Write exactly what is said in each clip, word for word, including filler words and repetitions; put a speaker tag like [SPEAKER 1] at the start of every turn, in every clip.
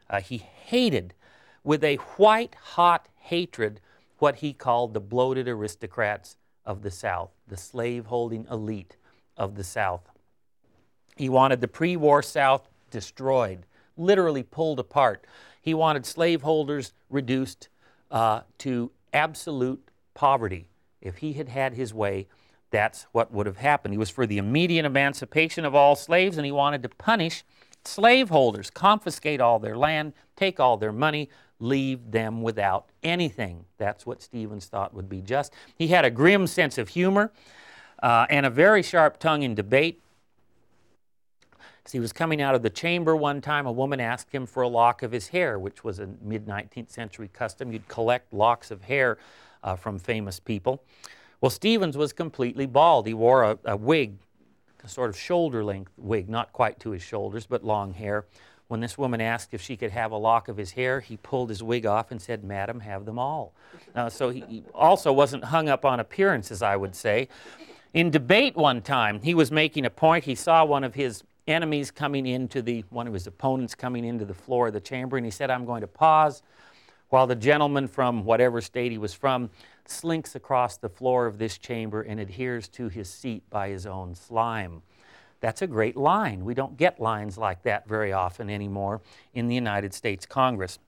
[SPEAKER 1] Uh, he hated with a white-hot hatred what he called the bloated aristocrats of the South, the slave-holding elite of the South. He wanted the pre-war South destroyed, literally pulled apart. He wanted slaveholders reduced uh, to absolute poverty. If he had had his way, that's what would have happened. He was for the immediate emancipation of all slaves, and he wanted to punish slaveholders, confiscate all their land, take all their money, leave them without anything. That's what Stevens thought would be just. He had a grim sense of humor uh, and a very sharp tongue in debate. As he was coming out of the chamber one time, a woman asked him for a lock of his hair, which was a mid-nineteenth century custom. You'd collect locks of hair uh, from famous people. Well, Stevens was completely bald. He wore a, a wig, a sort of shoulder-length wig, not quite to his shoulders, but long hair. When this woman asked if she could have a lock of his hair, he pulled his wig off and said, "Madam, have them all." Uh, so he, he also wasn't hung up on appearances, I would say. In debate one time, he was making a point. He saw one of his enemies coming into the, one of his opponents coming into the floor of the chamber, and he said, "I'm going to pause," while the gentleman from whatever state he was from slinks across the floor of this chamber and adheres to his seat by his own slime. That's a great line. We don't get lines like that very often anymore in the United States Congress.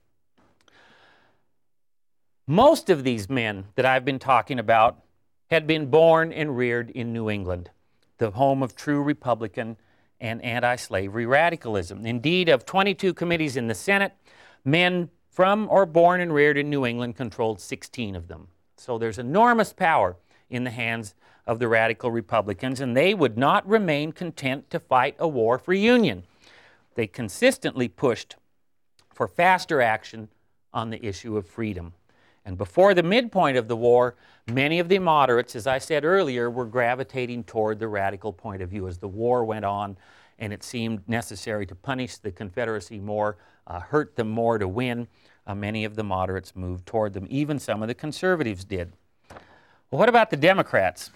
[SPEAKER 1] Most of these men that I've been talking about had been born and reared in New England, the home of true Republican and anti-slavery radicalism. Indeed, of twenty-two committees in the Senate, men from or born and reared in New England controlled sixteen of them. So there's enormous power in the hands of the radical Republicans, and they would not remain content to fight a war for union. They consistently pushed for faster action on the issue of freedom. And before the midpoint of the war, many of the moderates, as I said earlier, were gravitating toward the radical point of view. As the war went on and it seemed necessary to punish the Confederacy more, uh, hurt them more to win, uh, many of the moderates moved toward them. Even some of the conservatives did. Well, what about the Democrats?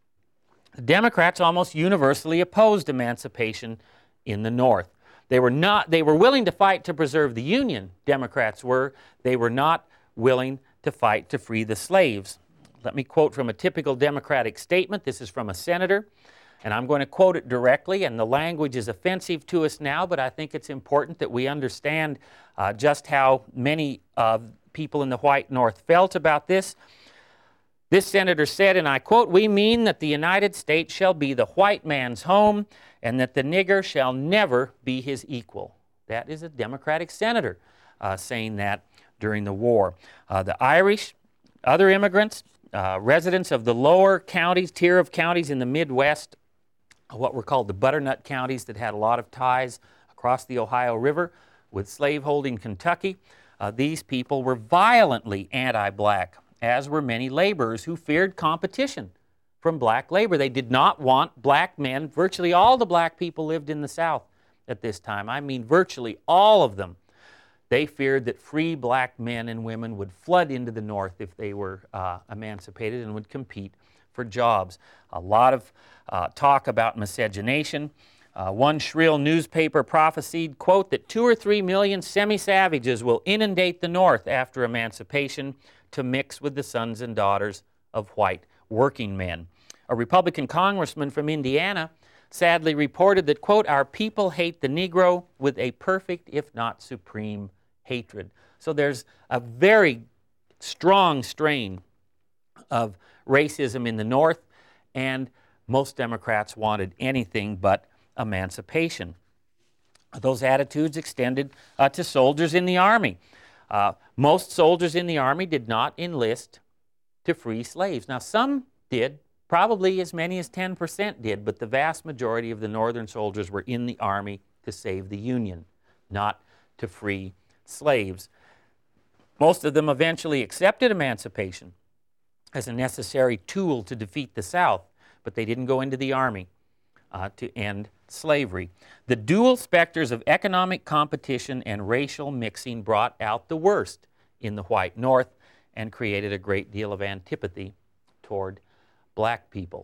[SPEAKER 1] The Democrats almost universally opposed emancipation in the North. They were not, they were willing to fight to preserve the Union, Democrats were. They were not willing to fight to free the slaves. Let me quote from a typical Democratic statement. This is from a senator, and I'm going to quote it directly, and the language is offensive to us now, but I think it's important that we understand uh, just how many uh, people in the white North felt about this. This senator said, and I quote, "We mean that the United States shall be the white man's home and that the nigger shall never be his equal." That is a Democratic senator uh, saying that during the war. Uh, the Irish, other immigrants, uh, residents of the lower counties, tier of counties in the Midwest, what were called the butternut counties that had a lot of ties across the Ohio River with slaveholding Kentucky, uh, these people were violently anti-black, as were many laborers who feared competition from black labor. They did not want black men. Virtually all the black people lived in the South at this time. I mean virtually all of them. They feared that free black men and women would flood into the North if they were uh, emancipated and would compete for jobs. A lot of uh, talk about miscegenation. Uh, one shrill newspaper prophesied, quote, that two or three million semi-savages will inundate the North after emancipation to mix with the sons and daughters of white working men. A Republican congressman from Indiana sadly reported that, quote, "Our people hate the Negro with a perfect, if not supreme, hatred." So there's a very strong strain of racism in the North, and most Democrats wanted anything but emancipation. Those attitudes extended uh, to soldiers in the Army. Uh, most soldiers in the Army did not enlist to free slaves. Now, some did, probably as many as ten percent did, but the vast majority of the Northern soldiers were in the Army to save the Union, not to free slaves. Most of them eventually accepted emancipation as a necessary tool to defeat the South, but they didn't go into the Army uh, to end slavery. The dual specters of economic competition and racial mixing brought out the worst in the white North and created a great deal of antipathy toward black people.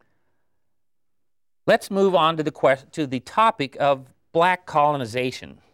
[SPEAKER 1] Let's move on to the, quest- to the topic of black colonization.